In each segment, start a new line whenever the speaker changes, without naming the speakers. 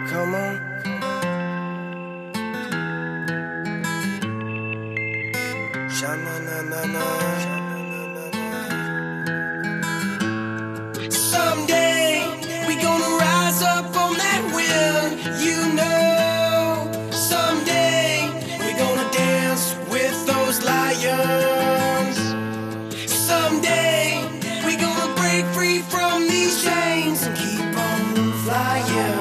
Come on. Sha-na-na-na-na. Someday we gonna rise up from that wind, you know. Someday we gonna dance with those lions. Someday we gonna break free from these chains and keep on flying.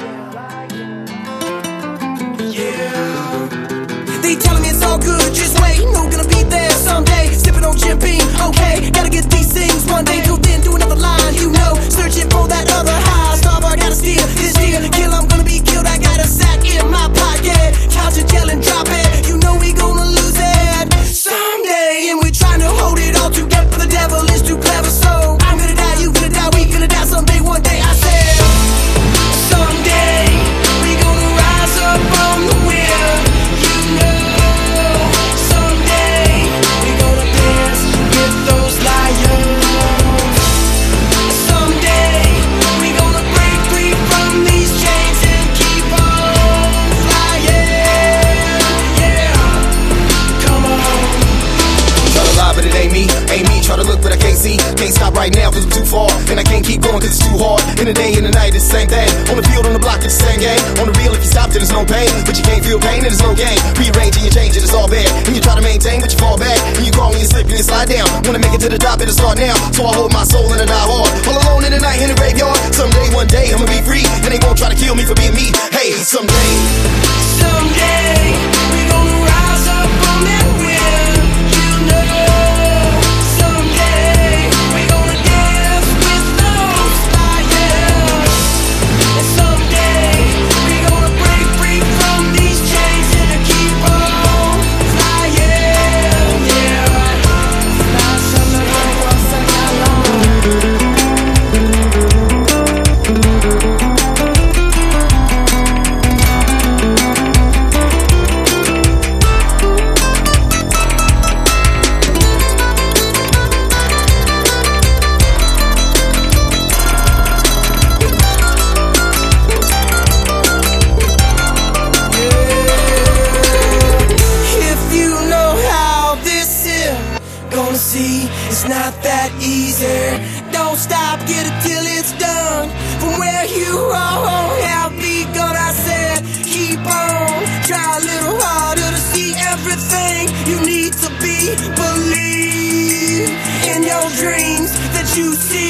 They telling me it's all good, just wait. No, gonna be there someday. Sipping on champagne, okay. Gotta get these things one day. Till then, do another line, you know. Searching for that other high. Starboy, gotta steal this deal. Kill, I'm gonna be killed. I got a sack in my pocket. Count your gel and drop it. You know we gonna lose it someday. And we trying to hold it all together. But the devil is too clever, so I'm gonna die, you gonna die, we gonna die someday, one day. I said, someday we gonna rise up from the wind.
Try to look but I can't see. Can't stop right now cause I'm too far. And I can't keep going cause it's too hard. In the day and the night it's the same thing. On the field, on the block it's the same game. On the real if you stop then there's no pain. But you can't feel pain and there's no gain. Rearranging you change it, it's all bad. And you try to maintain but you fall back. And you crawl and you slip and you slide down. Wanna make it to the top, it'll start now. So I hold my soul and I die hard. All alone in the night in the graveyard. Someday, one day I'ma be free. And they won't try to kill me for being me. Hey, someday.
Someday we gonna rise up from that wind. You know. See, it's not that easy. Don't stop, get it till it's done. From where you have begun, I said, keep on. Try a little harder to see everything you need to be. Believe in your dreams that you see.